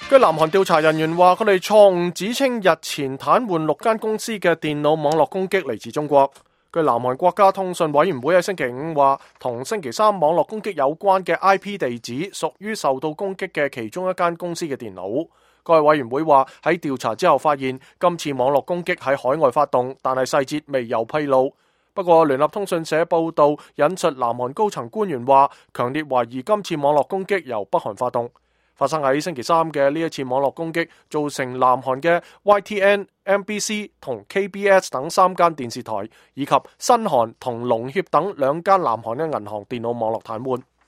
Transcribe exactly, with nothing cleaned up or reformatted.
據南韓調查人員話，佢哋錯誤指稱日前癱瘓六間公司嘅電腦網絡攻擊嚟自中國。據南韓國家通訊委員會喺星期五話，同星期三網絡攻擊有關嘅 I P 地址屬於受到攻擊嘅其中一間公司嘅電腦。該委員會話喺調查之後發現，今次網絡攻擊喺海外發動，但係細節未有披露。不過聯合通訊社報道引述南韓高層官員話，強烈懷疑今次網絡攻擊由北韓發動。發生喺星期三嘅呢一次網絡攻擊，造成南韓嘅 Y T N、M B C 同 K B S 等三間電視台，以及新韓同農協等兩間南韓嘅銀行電腦網絡癱瘓。